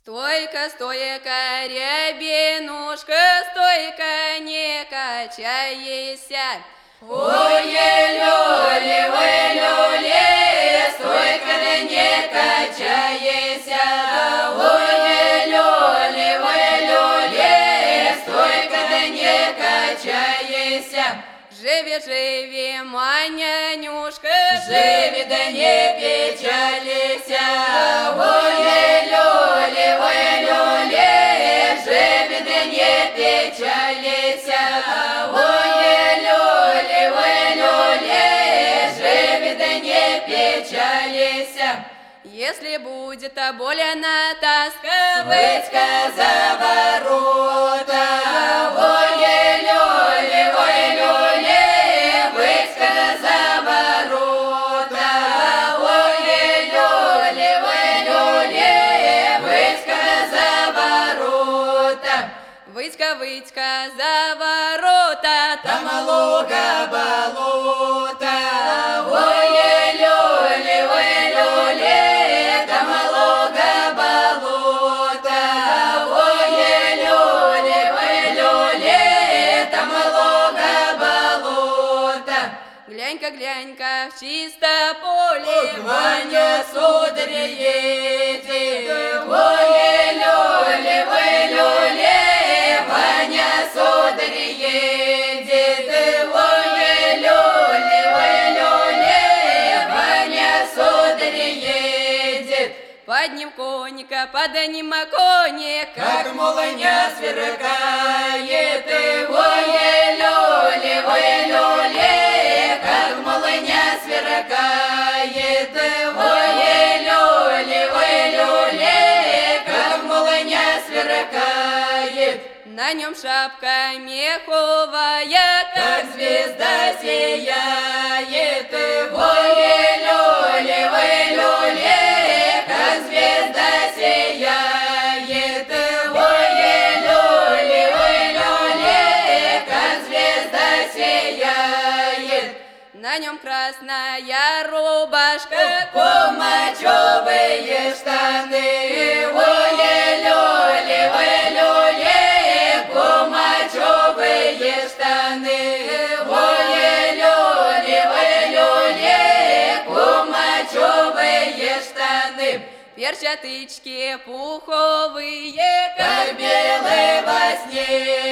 Стойка, стойка, рябинушка, стойка, не качайся. Ой-люли, стойка, да не качайся. Ой-люли, стойка, да не качайся. Живи, живи, манянюшка, Живи, да не печалися. Ой-люли, живи, да не печалися. Ой-люли, живи, да не печалися. если будет болена тоска, Вытька за ворота. Ой-люли, Вытька за ворота. Ой-люли, Вытька за ворота. Вытька, Вытька, за ворота, Там луга болота. Ой-люли, там луга болота. Ой-люли, там луга болота. глянь-ка, глянь-ка, в чисто поле, Ваня, сударь, едет. Ой-люли, Ваня, сударь, едет. Ой-люли, Ваня, сударь, едет. под ним коника, под ним коника, Как молния сверкает. Ой-люли, как молния сверкает. Ой-люли, как молния сверкает. на нем шапка меховая, Как звезда сияет. Ой-люли, как звезда сияет. Ой-люли, как звезда сияет. на нем красная рубашка, Кумачевые штаны. Ой-люли, кумачевые штаны. Ой-люли, кумачевые штаны. перчатычки пуховые, Как белый во сне.